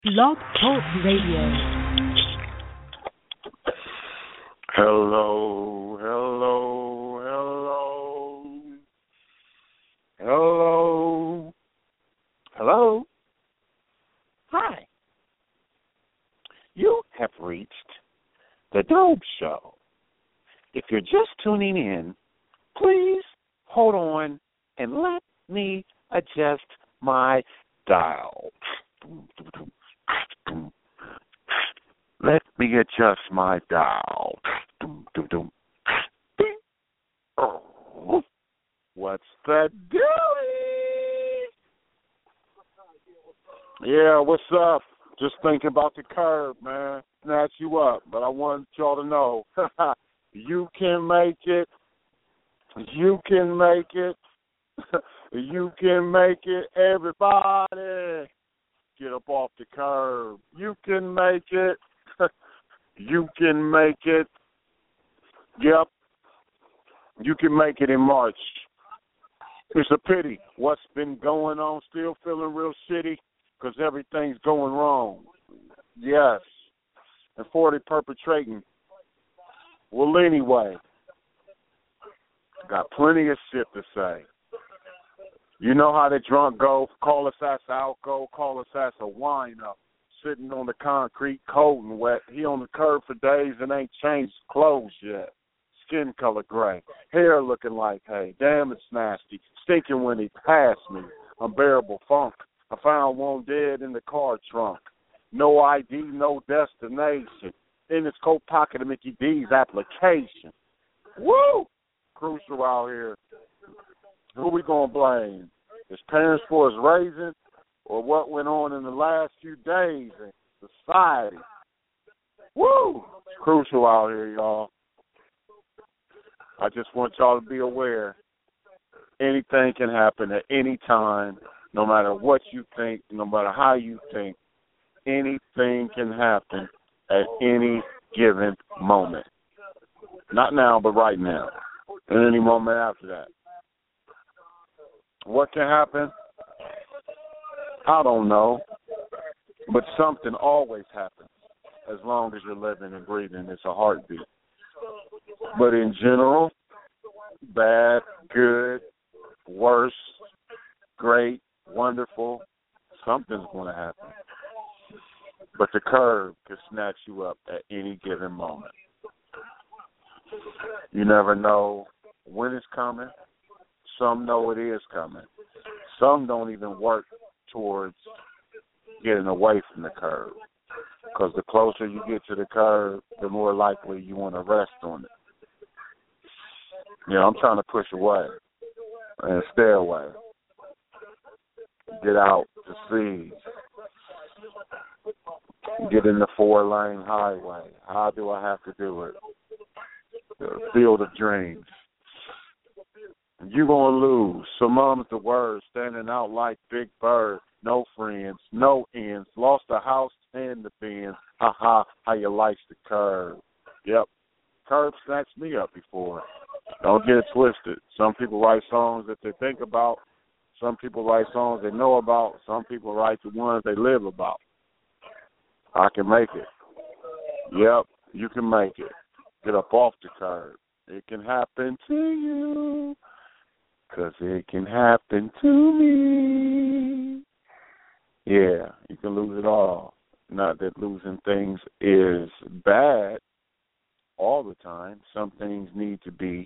Blog Talk Radio. Hello, hello, hello, hello, hello. Hi. You have reached the Dope Show. If you're just tuning in, please hold on and let me adjust my dial. Let me adjust my dial. Oh, what's the deal? Yeah, what's up? Just thinking about the curb, man. Snatch you up, but I want y'all to know, you can make it. You can make it. You can make it, everybody. Get up off the curb. You can make it. You can make it. Yep. You can make it in March. It's a pity. What's been going on, still feeling real shitty because everything's going wrong. Yes. And 40 perpetrating. Well, anyway, got plenty of shit to say. You know how the drunk go, call us ass a alco, call us ass a wine up, sitting on the concrete, cold and wet. He on the curb for days and ain't changed clothes yet. Skin color gray, hair looking like hay. Damn, it's nasty. Stinking when he passed me. Unbearable funk. I found one dead in the car trunk. No ID, no destination. In his coat pocket of Mickey D's application. Woo! Crucial out here. Who we gonna blame? His parents for his raising, or what went on in the last few days in society? Woo! It's crucial out here, y'all. I just want y'all to be aware. Anything can happen at any time, no matter what you think, no matter how you think. Anything can happen at any given moment. Not now, but right now. And any moment after that. What can happen? I don't know. But something always happens as long as you're living and breathing. It's a heartbeat. But in general, bad, good, worse, great, wonderful, something's going to happen. But the curb can snatch you up at any given moment. You never know when it's coming. Some know it is coming. Some don't even work towards getting away from the curb. Because the closer you get to the curb, the more likely you want to rest on it. You know, I'm trying to push away and stay away. Get out to sea. Get in the 4-lane highway. How do I have to do it? The field of dreams. You're going to lose. Some mom's the word, standing out like Big Bird. No friends, no ends. Lost the house and the Benz. Ha-ha, how you like the curb. Yep. Curb snatched me up before. Don't get it twisted. Some people write songs that they think about. Some people write songs they know about. Some people write the ones they live about. I can make it. Yep, you can make it. Get up off the curb. It can happen to you. 'Cause it can happen to me. Yeah, you can lose it all. Not that losing things is bad all the time. Some things need to be,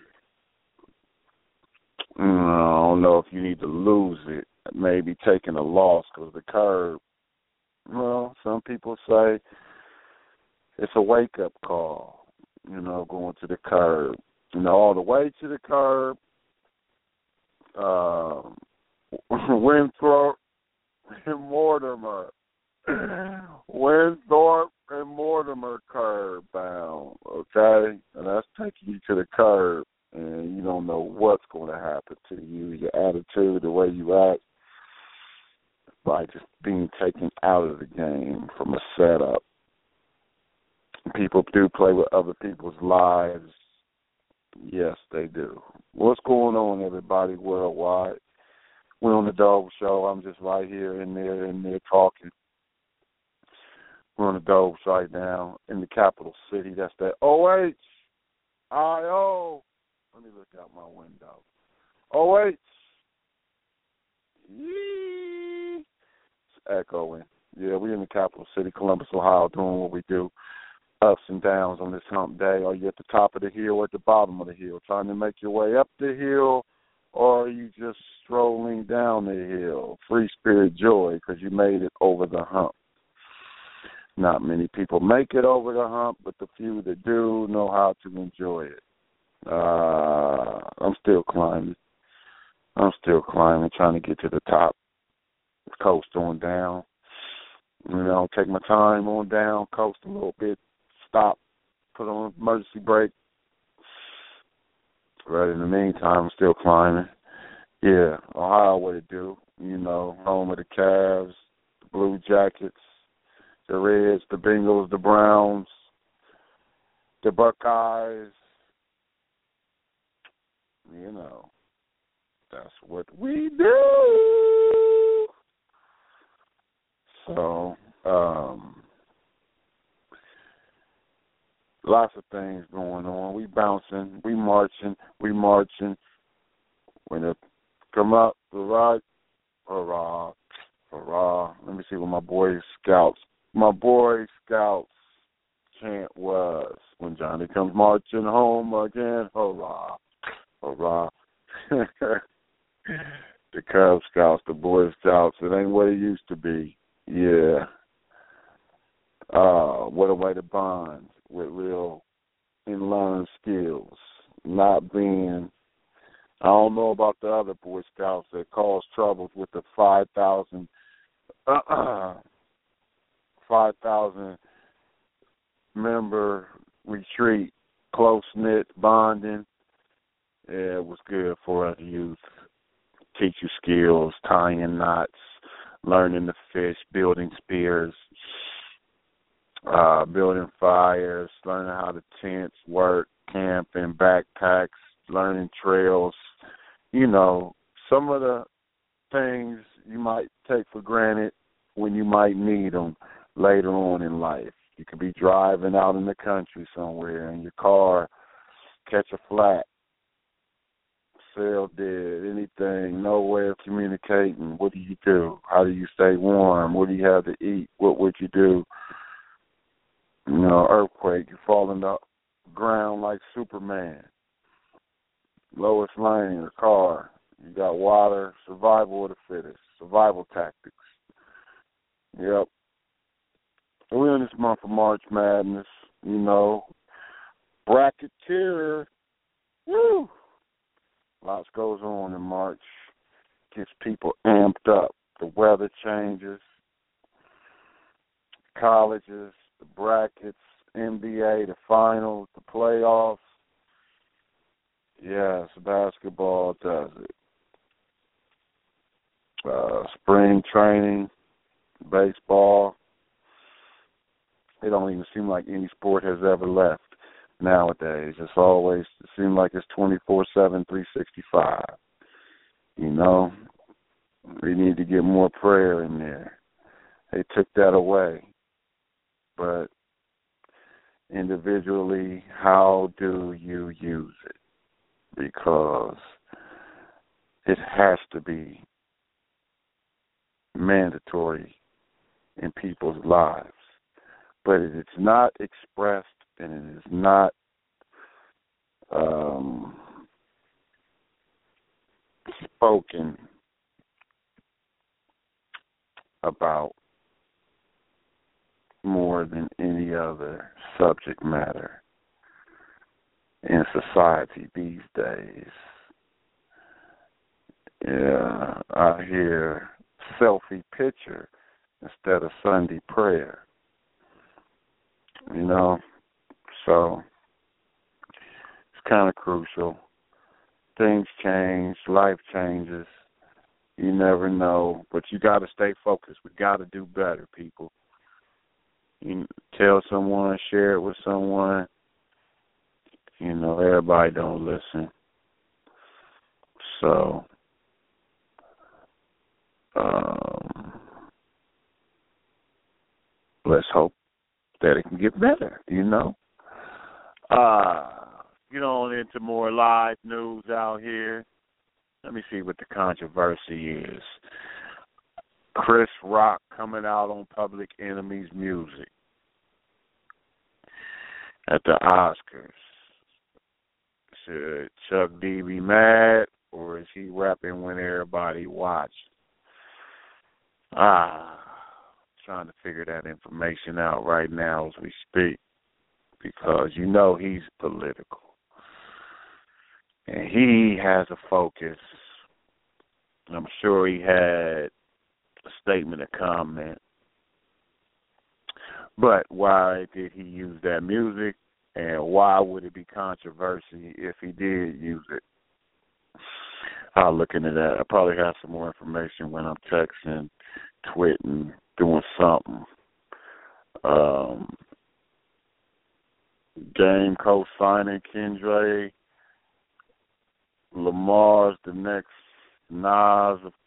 I don't know if you need to lose it. Maybe taking a loss because the curb, well, some people say it's a wake-up call, you know, going to the curb. You know, all the way to the curb. Winthrop and Mortimer. Winthrop and Mortimer curb bound, okay? And that's taking you to the curb, and you don't know what's going to happen to you, your attitude, the way you act, by just being taken out of the game from a setup. People do play with other people's lives. Yes, they do. What's going on, everybody, worldwide? We're on the Dope Show. I'm just right here in there talking. on the Doves right now in the capital city. That's that OHIO. Let me look out my window. OH. Yee. It's echoing. Yeah, we're in the capital city, Columbus, Ohio, doing what we do. Ups and downs on this hump day. Are you at the top of the hill or at the bottom of the hill, trying to make your way up the hill, or are you just strolling down the hill? Free spirit joy, because you made it over the hump. Not many people make it over the hump, but the few that do know how to enjoy it. I'm still climbing. Trying to get to the top. Coast on down. Take my time on down, coast a little bit, stop, put on emergency brake. But in the meantime, I'm still climbing. Yeah, Ohio, what it do? Home of the Cavs, the Blue Jackets, the Reds, the Bengals, the Browns, the Buckeyes. That's what we do. So, lots of things going on. We bouncing, we marching. When it come up, the right, hurrah, hurrah. Let me see what my Boy Scouts chant was. When Johnny comes marching home again, hurrah, hurrah. The Cub Scouts, the Boy Scouts, it ain't what it used to be. Yeah. What a way to bond with real and learn skills. Not being, I don't know about the other Boy Scouts that cause troubles with the 5,000 member retreat, close-knit bonding. Yeah, it was good for us youth. Teach you skills, tying knots, learning to fish, building spears, building fires, learning how the tents work, camping, backpacks, learning trails. Some of the things you might take for granted when you might need them later on in life. You could be driving out in the country somewhere and your car catch a flat, cell dead, anything, no way of communicating. What do you do? How do you stay warm? What do you have to eat? What would you do? Earthquake, you fall in the ground like Superman. Lois Lane, the car. You got water, survival of the fittest, survival tactics. Yep. So we're in this month of March Madness, Bracketeer. Woo! Lots goes on in March. Gets people amped up. The weather changes. Colleges, the brackets, NBA, the finals, the playoffs. Yes, basketball does it. Spring training, baseball. It don't even seem like any sport has ever left nowadays. It seems like it's 24/7, 365. We need to get more prayer in there. They took that away. But individually, how do you use it? Because it has to be mandatory in people's lives. But it's not expressed and it is not spoken about more than any other subject matter in society these days. Yeah, I hear selfie picture instead of Sunday prayer. So it's kind of crucial. Things change, life changes. You never know, but you got to stay focused. We got to do better, people. You tell someone, share it with someone. Everybody don't listen. So, let's hope that it can get better, Get on into more live news out here. Let me see what the controversy is. Chris Rock coming out on Public Enemy's music at the Oscars. Should Chuck D be mad, or is he rapping when everybody watching? Trying to figure that information out right now as we speak, because he's political. And he has a focus. I'm sure he had a statement, a comment. But why did he use that music, and why would it be controversy if he did use it? I'll look into that. I probably have some more information when I'm texting, tweeting, doing something. Game co-signing Kendrick Lamar's the next Nas of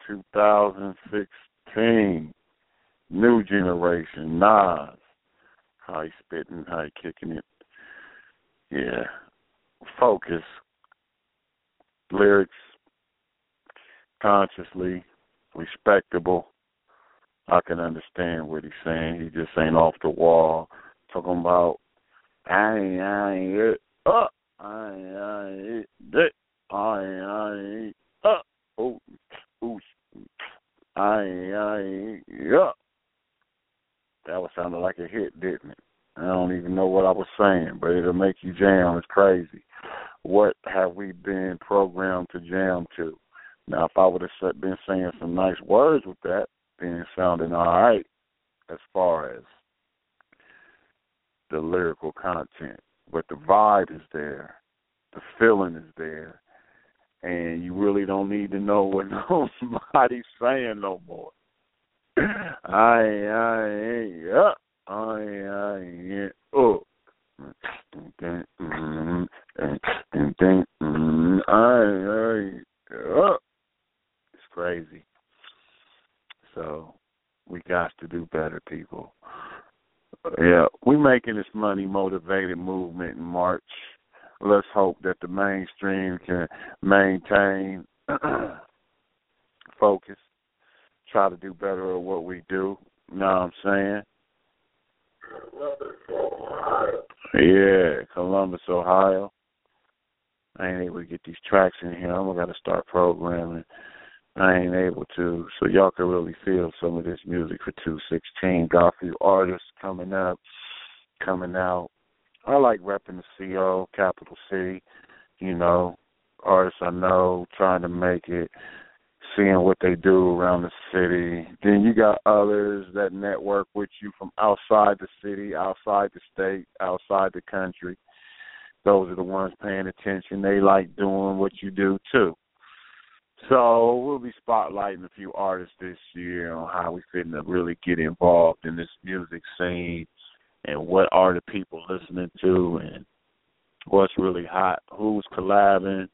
2016. New generation Nas. How he spitting, how he kicking it. Yeah. Focus. Lyrics. Consciously. Respectable. I can understand what he's saying. He just ain't off the wall. Talking about, I ain't it up. I ain't it. I ain't up. Oh, I ain't up. That was sounding like a hit, didn't it? I don't even know what I was saying, but it'll make you jam. It's crazy. What have we been programmed to jam to? Now, if I would have been saying some nice words with that, then it's sounding all right as far as the lyrical content. But the vibe is there. The feeling is there. And you really don't need to know what nobody's saying no more. I ain't up. I ain't up. It's crazy. So we got to do better, people. Yeah, we making this money motivated movement in March. Let's hope that the mainstream can maintain focus, try to do better at what we do. You know what I'm saying? Yeah, Columbus, Ohio. I ain't able to get these tracks in here. I'm going to start programming. I ain't able to. So y'all can really feel some of this music for 216. Got a few artists coming up, coming out. I like repping the CO, capital C, artists I know, trying to make it, seeing what they do around the city. Then you got others that network with you from outside the city, outside the state, outside the country. Those are the ones paying attention. They like doing what you do, too. So we'll be spotlighting a few artists this year on how we fit to really get involved in this music scene and what are the people listening to and what's really hot, who's collabing,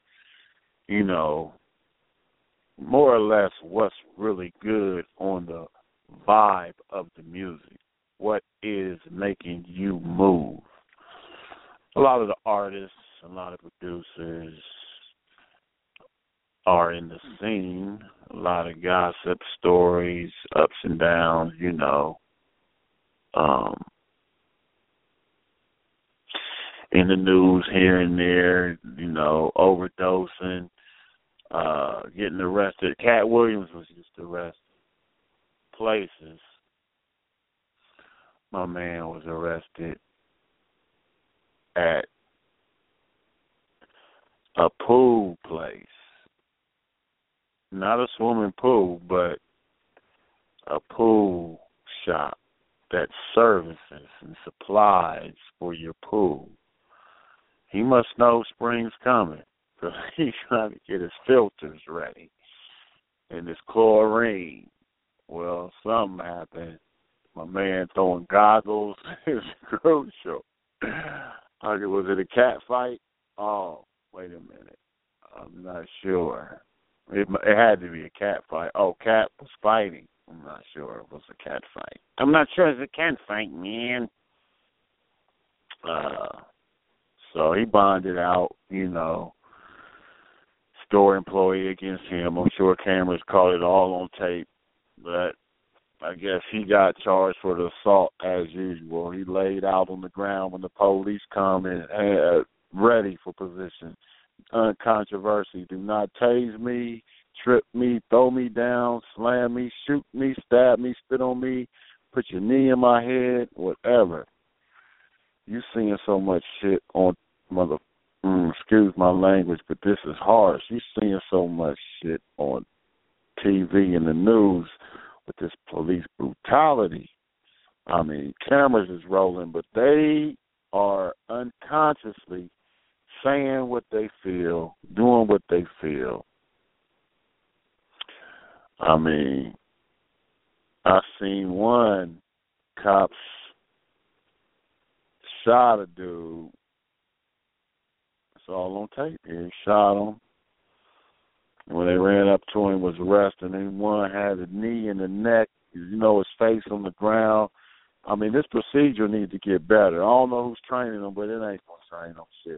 more or less what's really good on the vibe of the music. What is making you move? A lot of the artists, a lot of producers are in the scene. A lot of gossip, stories, ups and downs, in the news here and there, overdosing, getting arrested. Cat Williams was just arrested. Places. My man was arrested at a pool place. Not a swimming pool, but a pool shop that services and supplies for your pool. He must know spring's coming because he's trying to get his filters ready and his chlorine. Well, something happened. My man throwing goggles is crucial. Was it a cat fight? Oh, wait a minute. I'm not sure. It had to be a cat fight. Oh, cat was fighting. I'm not sure it was a cat fight. I'm not sure it's a cat fight, man. So he bonded out, store employee against him. I'm sure cameras caught it all on tape, but I guess he got charged for the assault as usual. He laid out on the ground when the police come and ready for position. Uncontroversy. Do not tase me, trip me, throw me down, slam me, shoot me, stab me, spit on me, put your knee in my head, whatever. You seeing so much shit on excuse my language, but this is harsh. You seeing so much shit on TV and the news with this police brutality. I mean, cameras is rolling, but they are unconsciously saying what they feel, doing what they feel. I mean, I seen one cops shot a dude. It's all on tape here. He shot him. And when they ran up to him, was arrested, and one had a knee in the neck, his face on the ground. I mean, this procedure needs to get better. I don't know who's training them, but it ain't gonna train them shit.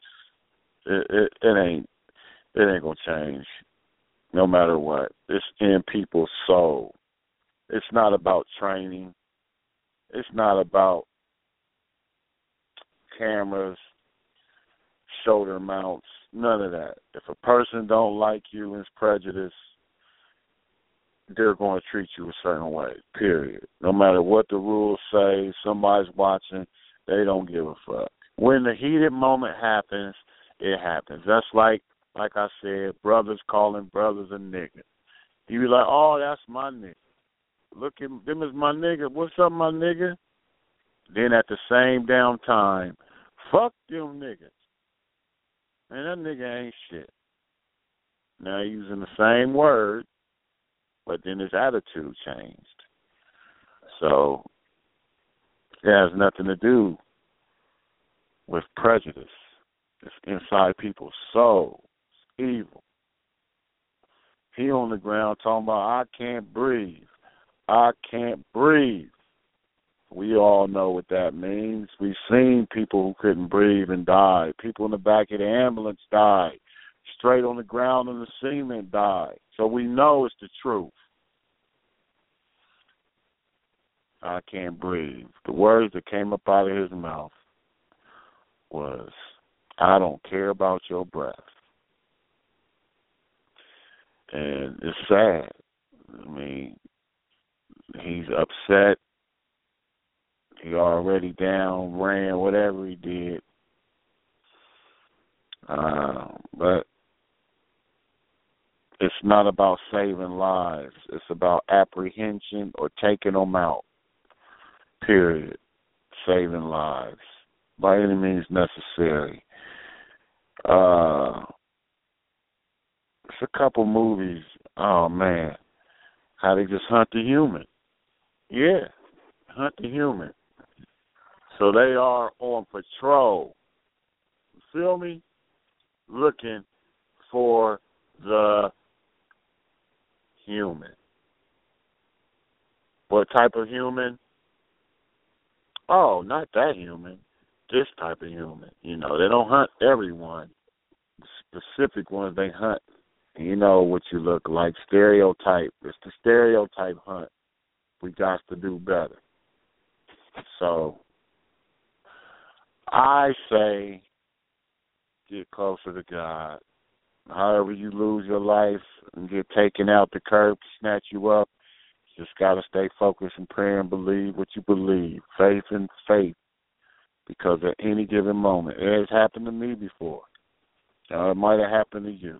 It ain't gonna change, no matter what. It's in people's soul. It's not about training. It's not about cameras, shoulder mounts, none of that. If a person don't like you and is prejudiced, they're going to treat you a certain way, period. No matter what the rules say, somebody's watching, they don't give a fuck. When the heated moment happens, it happens. That's like I said, brothers calling brothers a nigga. You be like, oh, that's my nigga. Look at them as my nigga. What's up, my nigga? Then at the same damn time, fuck them niggas. Man, that nigga ain't shit. Now using the same word, but then his attitude changed. So it has nothing to do with prejudice. It's inside people's soul. It's evil. He on the ground talking about, I can't breathe. I can't breathe. We all know what that means. We've seen people who couldn't breathe and died. People in the back of the ambulance died. Straight on the ground in the cement died. So we know it's the truth. I can't breathe. The words that came up out of his mouth was, I don't care about your breath. And it's sad. I mean, he's upset. He already down, ran, whatever he did. But it's not about saving lives. It's about apprehension or taking them out. Period. Saving lives. By any means necessary. It's a couple movies. Oh, man. How they just hunt the human. Yeah. Hunt the human. So they are on patrol. You feel me? Looking for the human. What type of human? Oh, not that human. This type of human. They don't hunt everyone. Specific ones they hunt. You know what you look like. Stereotype. It's the stereotype hunt. We got to do better. So I say get closer to God. However you lose your life and get taken out the curb to snatch you up, you just got to stay focused and pray and believe what you believe. Faith and faith. Because at any given moment, it has happened to me before. It might have happened to you.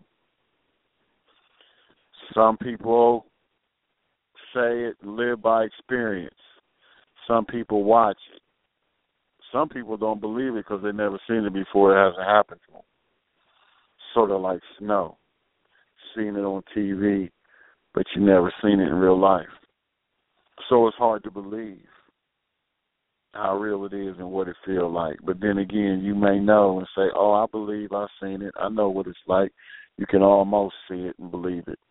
Some people say it and live by experience. Some people watch it. Some people don't believe it because they've never seen it before. It hasn't happened to them. Sort of like snow. Seen it on TV, but you never seen it in real life. So it's hard to believe how real it is and what it feels like. But then again, you may know and say, oh, I believe I've seen it. I know what it's like. You can almost see it and believe it.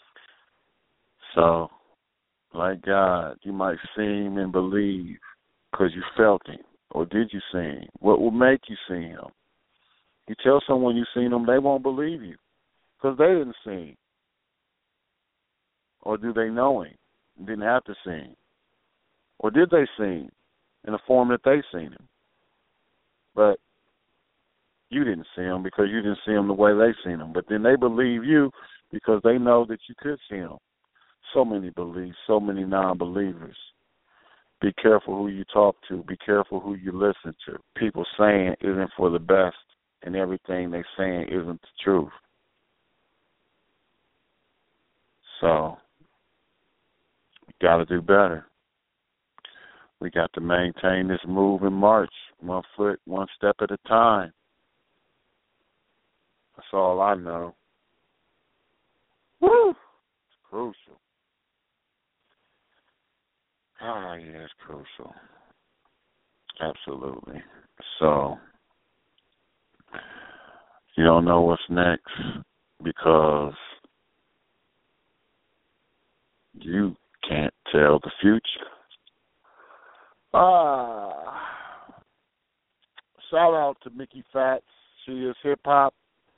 So, like God, you might see him and believe because you felt him, or did you see him? What will make you see him? You tell someone you seen him, they won't believe you because they didn't see him. Or do they know him? Didn't have to see him. Or did they see him in the form that they seen him? But you didn't see him because you didn't see him the way they seen him. But then they believe you because they know that you could see him. So many beliefs, so many non-believers. Be careful who you talk to. Be careful who you listen to. People saying isn't for the best, and everything they saying isn't the truth. So, we got to do better. We got to maintain this move and march, 1 foot, 1 step at a time. That's all I know. Woo! It's crucial. Ah, yeah, it's crucial. Absolutely. So, you don't know what's next because you can't tell the future. Shout out to Mickey Fats. She is hip hop.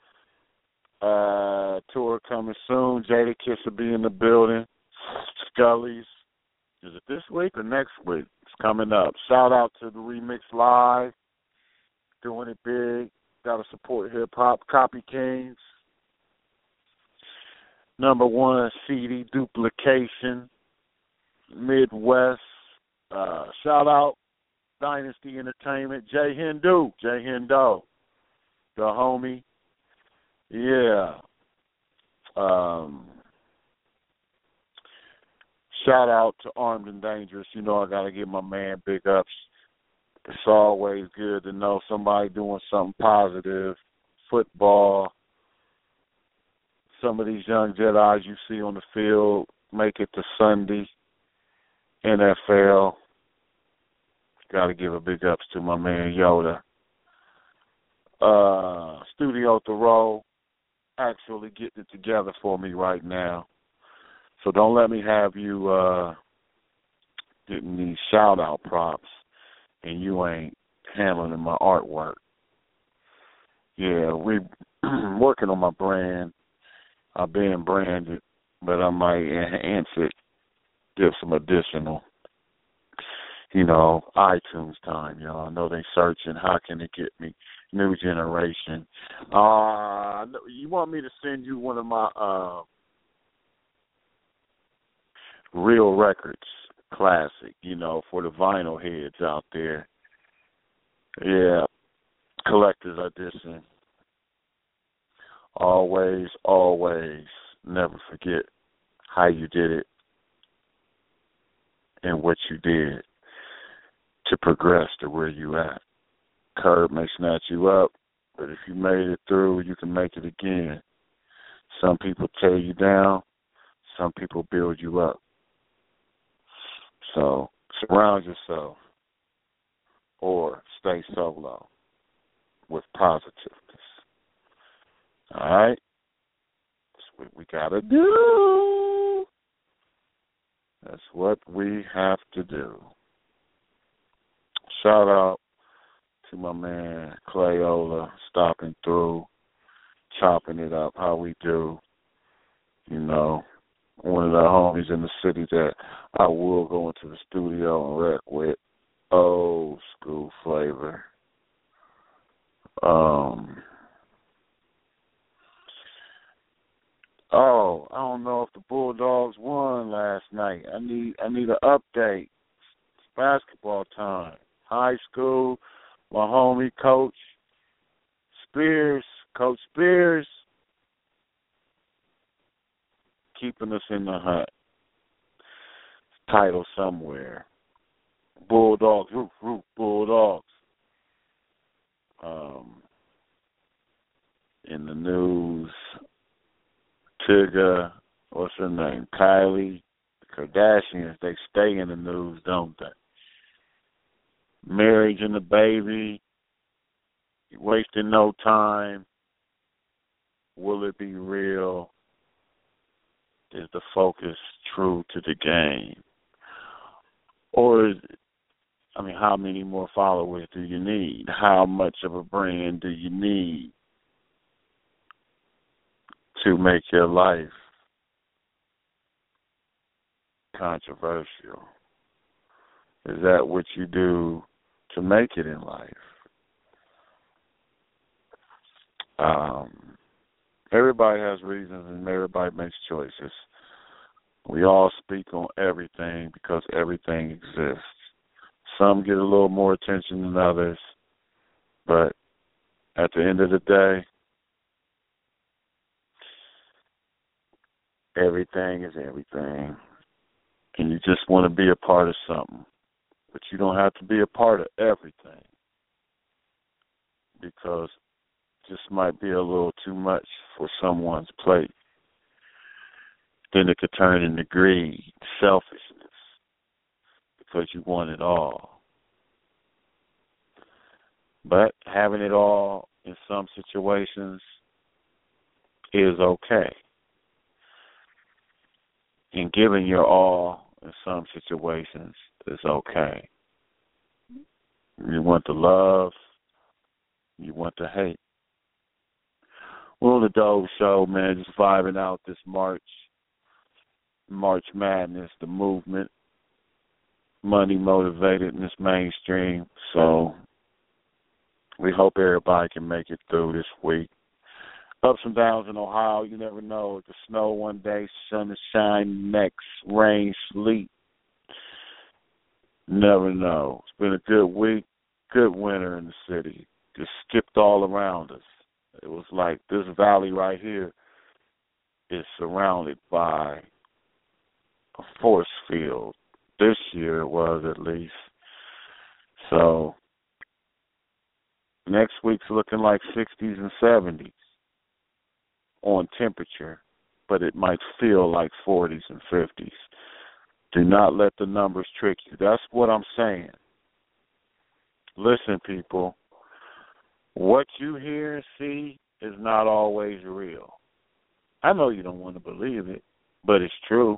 Tour coming soon. Jada Kiss will be in the building. Scully's. Is it this week or next week? It's coming up. Shout out to the Remix Live. Doing it big. Got to support hip hop. Copy Kings. #1 CD duplication. Midwest. Shout out Dynasty Entertainment. Jay Hindu. The homie. Yeah. Shout out to Armed and Dangerous. You know I got to give my man big ups. It's always good to know somebody doing something positive. Football. Some of these young Jedis you see on the field make it to Sunday. NFL. Got to give a big ups to my man Yoda. Studio Thoreau actually getting it together for me right now. So don't let me have you getting these shout-out props and you ain't handling my artwork. Yeah, we working on my brand. I've been branded, but I might enhance it, give some additional, iTunes time, y'all. I know they searching, how can they get me? New generation. You want me to send you one of my Real Records classic, for the vinyl heads out there. Yeah, collector's edition. Always, always never forget how you did it and what you did to progress to where you at. Curb may snatch you up, but if you made it through, you can make it again. Some people tear you down, some people build you up. So surround yourself or stay solo with positiveness. All right? That's what we got to do. That's what we have to do. Shout out to my man Clayola stopping through, chopping it up how we do. One of the homies in the city that I will go into the studio and wreck with. Old school flavor. I don't know if the Bulldogs won last night. I need an update. It's basketball time. High school, my homie Coach Spears, keeping us in the hunt. Title somewhere. Bulldogs, roof, Bulldogs. In the news, Tigger, what's her name? Kylie, the Kardashians, they stay in the news, don't they? Marriage and the baby, wasting no time. Will it be real? Is the focus true to the game? Or is how many more followers do you need? How much of a brand do you need to make your life controversial? Is that what you do to make it in life? Everybody has reasons and everybody makes choices. We all speak on everything because everything exists. Some get a little more attention than others, but at the end of the day, everything is everything. And you just want to be a part of something. But you don't have to be a part of everything, because just might be a little too much for someone's plate. Then it could turn into greed, selfishness, because you want it all. But having it all in some situations is okay. And giving your all in some situations is okay. You want the love, you want the hate. We're on the Dove Show, man, just vibing out this March Madness, the movement, money motivated and it's mainstream. So we hope everybody can make it through this week. Ups and downs in Ohio, you never know. It could snow one day, sun to shine next, rain, sleet. Never know. It's been a good week, good winter in the city. Just skipped all around us. It was like this valley right here is surrounded by a force field. This year it was, at least. So next week's looking like 60s and 70s on temperature, but it might feel like 40s and 50s. Do not let the numbers trick you. That's what I'm saying. Listen, people, what you hear and see is not always real. I know you don't want to believe it, but it's true.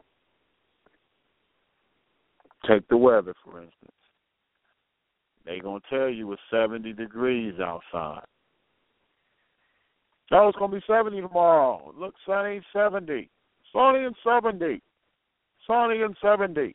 Take the weather, for instance. They're going to tell you it's 70 degrees outside. No, it's going to be 70 tomorrow. Look, sunny, 70. Sunny and 70. Sunny and 70.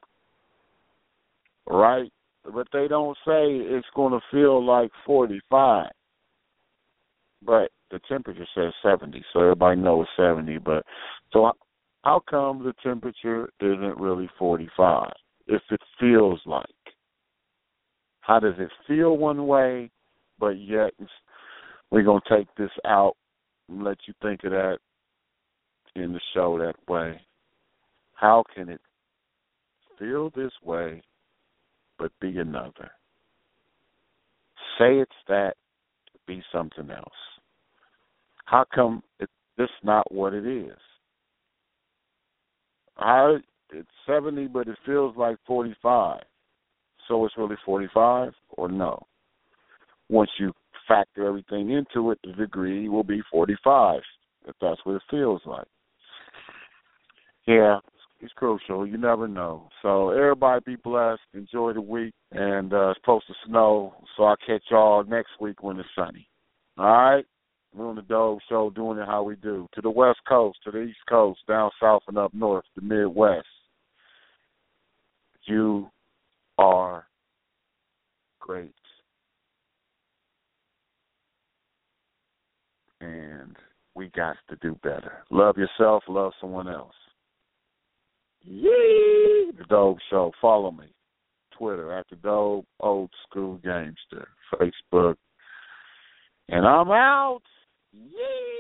Right? But they don't say it's going to feel like 45. But the temperature says 70, so everybody knows 70. But so how come the temperature isn't really 45 if it feels like? How does it feel one way, but yet we're going to take this out and let you think of that in the show that way? How can it feel this way but be another? Say it's that, be something else. How come it's not what it is? It's 70, but it feels like 45. So it's really 45 or no? Once you factor everything into it, the degree will be 45, if that's what it feels like. Yeah, it's crucial. You never know. So everybody be blessed. Enjoy the week. And it's supposed to snow, so I'll catch y'all next week when it's sunny. All right? We're on the Dove Show doing it how we do. To the West Coast, to the East Coast, down south and up north, the Midwest. You are great. And we got to do better. Love yourself, love someone else. Yee! The Dove Show. Follow me. Twitter at the Dove Old School Gamester. Facebook. And I'm out. Yee!